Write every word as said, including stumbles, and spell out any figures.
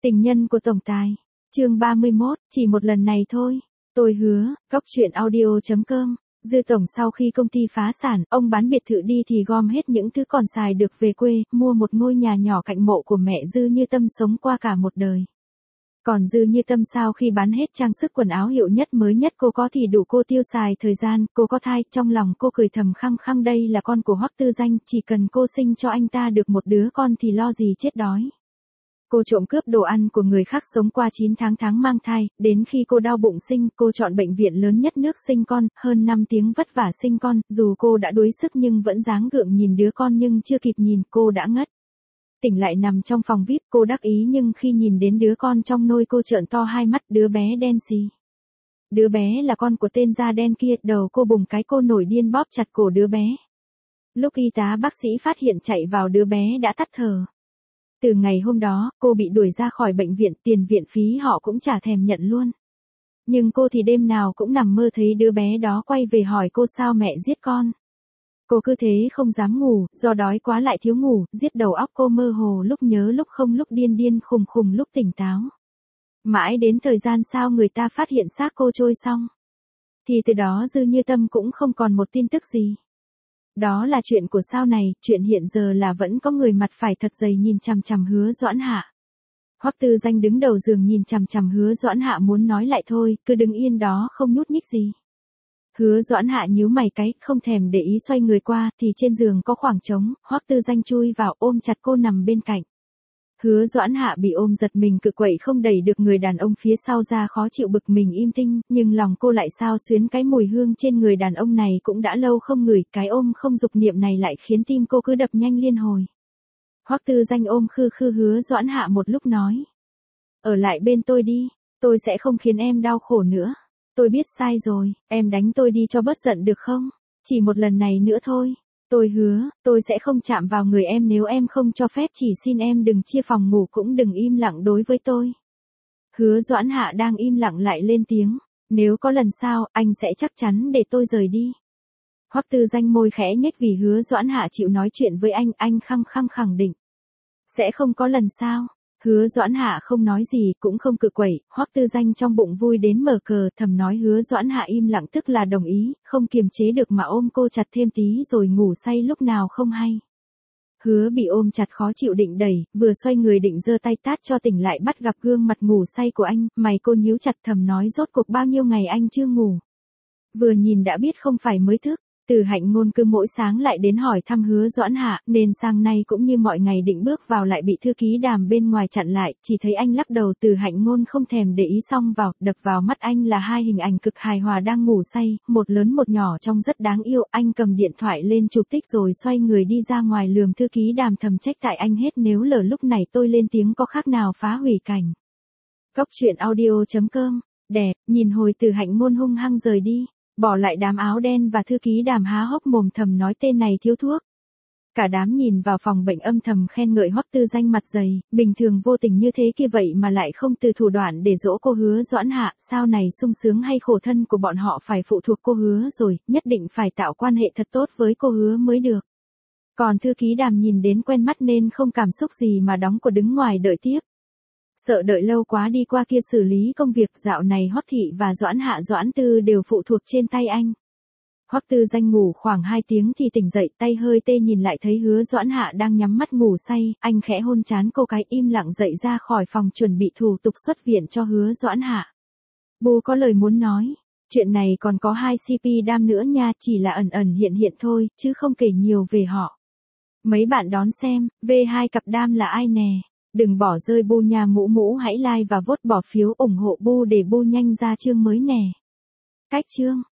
Tình nhân của tổng tài. Chương ba mươi mốt, chỉ một lần này thôi. Tôi hứa, Cóc truyện audio chấm com. Dư tổng sau khi công ty phá sản, ông bán biệt thự đi thì gom hết những thứ còn xài được về quê, mua một ngôi nhà nhỏ cạnh mộ của mẹ Dư Như Tâm sống qua cả một đời. Còn Dư Như Tâm sau khi bán hết trang sức quần áo hiệu nhất mới nhất cô có thì đủ cô tiêu xài thời gian, cô có thai, trong lòng cô cười thầm khăng khăng đây là con của Hoắc Tư Danh, chỉ cần cô sinh cho anh ta được một đứa con thì lo gì chết đói. Cô trộm cướp đồ ăn của người khác sống qua chín tháng tháng mang thai, đến khi cô đau bụng sinh, cô chọn bệnh viện lớn nhất nước sinh con, hơn năm tiếng vất vả sinh con, dù cô đã đuối sức nhưng vẫn dáng gượng nhìn đứa con nhưng chưa kịp nhìn, cô đã ngất. Tỉnh lại nằm trong phòng vi ai pi, cô đắc ý nhưng khi nhìn đến đứa con trong nôi cô trợn to hai mắt, đứa bé đen xì. Đứa bé là con của tên da đen kia, đầu cô bùng cái cô nổi điên bóp chặt cổ đứa bé. Lúc y tá bác sĩ phát hiện chạy vào đứa bé đã tắt thở. Từ ngày hôm đó, cô bị đuổi ra khỏi bệnh viện, tiền viện phí họ cũng chả thèm nhận luôn. Nhưng cô thì đêm nào cũng nằm mơ thấy đứa bé đó quay về hỏi cô sao mẹ giết con. Cô cứ thế không dám ngủ, do đói quá lại thiếu ngủ, giết đầu óc cô mơ hồ lúc nhớ lúc không, lúc điên điên khùng khùng lúc tỉnh táo. Mãi đến thời gian sau người ta phát hiện xác cô trôi xong. Thì từ đó Dư Như Tâm cũng không còn một tin tức gì. Đó là chuyện của sau này, chuyện hiện giờ là vẫn có người mặt phải thật dày nhìn chằm chằm Hứa Doãn Hạ. Hoắc Tư Danh đứng đầu giường nhìn chằm chằm Hứa Doãn Hạ muốn nói lại thôi, cứ đứng yên đó không nhúc nhích gì. Hứa Doãn Hạ nhíu mày cái, không thèm để ý xoay người qua, thì trên giường có khoảng trống, Hoắc Tư Danh chui vào ôm chặt cô nằm bên cạnh. Hứa Doãn Hạ bị ôm giật mình cự quậy không đẩy được người đàn ông phía sau ra khó chịu bực mình im tinh, nhưng lòng cô lại sao xuyến cái mùi hương trên người đàn ông này cũng đã lâu không ngửi, cái ôm không dục niệm này lại khiến tim cô cứ đập nhanh liên hồi. Hoắc Tư Danh ôm khư khư Hứa Doãn Hạ một lúc nói. Ở lại bên tôi đi, tôi sẽ không khiến em đau khổ nữa. Tôi biết sai rồi, em đánh tôi đi cho bớt giận được không? Chỉ một lần này nữa thôi. Tôi hứa, tôi sẽ không chạm vào người em nếu em không cho phép, chỉ xin em đừng chia phòng ngủ cũng đừng im lặng đối với tôi. Hứa Doãn Hạ đang im lặng lại lên tiếng, nếu có lần sau, anh sẽ chắc chắn để tôi rời đi. Hoắc Tư Danh môi khẽ nhếch vì Hứa Doãn Hạ chịu nói chuyện với anh, anh khăng khăng khẳng định. Sẽ không có lần sau. Hứa Doãn Hạ không nói gì, cũng không cự quẩy, Hoắc Tư Danh trong bụng vui đến mở cờ, thầm nói Hứa Doãn Hạ im lặng tức là đồng ý, không kiềm chế được mà ôm cô chặt thêm tí rồi ngủ say lúc nào không hay. Hứa bị ôm chặt khó chịu định đẩy, vừa xoay người định giơ tay tát cho tỉnh lại bắt gặp gương mặt ngủ say của anh, mày cô nhíu chặt thầm nói rốt cuộc bao nhiêu ngày anh chưa ngủ. Vừa nhìn đã biết không phải mới thức. Từ Hạnh Ngôn cứ mỗi sáng lại đến hỏi thăm Hứa Doãn Hạ, nên sang nay cũng như mọi ngày định bước vào lại bị thư ký Đàm bên ngoài chặn lại, chỉ thấy anh lắc đầu. Từ Hạnh Ngôn không thèm để ý xong vào, đập vào mắt anh là hai hình ảnh cực hài hòa đang ngủ say, một lớn một nhỏ trông rất đáng yêu, anh cầm điện thoại lên chụp tích rồi xoay người đi ra ngoài lườm thư ký Đàm thầm trách tại anh hết nếu lỡ lúc này tôi lên tiếng có khác nào phá hủy cảnh. Cóc truyện audio chấm com, đẹp, nhìn hồi Từ Hạnh Ngôn hung hăng rời đi. Bỏ lại đám áo đen và thư ký Đàm há hốc mồm thầm nói tên này thiếu thuốc. Cả đám nhìn vào phòng bệnh âm thầm khen ngợi Hoắc Tư Danh mặt dày, bình thường vô tình như thế kia vậy mà lại không từ thủ đoạn để dỗ cô Hứa Doãn Hạ, sau này sung sướng hay khổ thân của bọn họ phải phụ thuộc cô Hứa rồi, nhất định phải tạo quan hệ thật tốt với cô Hứa mới được. Còn thư ký Đàm nhìn đến quen mắt nên không cảm xúc gì mà đóng cửa đứng ngoài đợi tiếp. Sợ đợi lâu quá đi qua kia xử lý công việc, dạo này Hoắc Thị và Doãn Hạ Doãn Tư đều phụ thuộc trên tay anh. Hoắc Tư Danh ngủ khoảng hai tiếng thì tỉnh dậy, tay hơi tê nhìn lại thấy Hứa Doãn Hạ đang nhắm mắt ngủ say, anh khẽ hôn trán cô cái im lặng dậy ra khỏi phòng chuẩn bị thủ tục xuất viện cho Hứa Doãn Hạ. Bu có lời muốn nói, chuyện này còn có hai xê pê Đam nữa nha, chỉ là ẩn ẩn hiện hiện thôi, chứ không kể nhiều về họ. Mấy bạn đón xem, vê hai cặp Đam là ai nè? Đừng bỏ rơi Bu nha, mũ mũ hãy like và vote bỏ phiếu ủng hộ Bu để Bu nhanh ra chương mới nè. Cách chương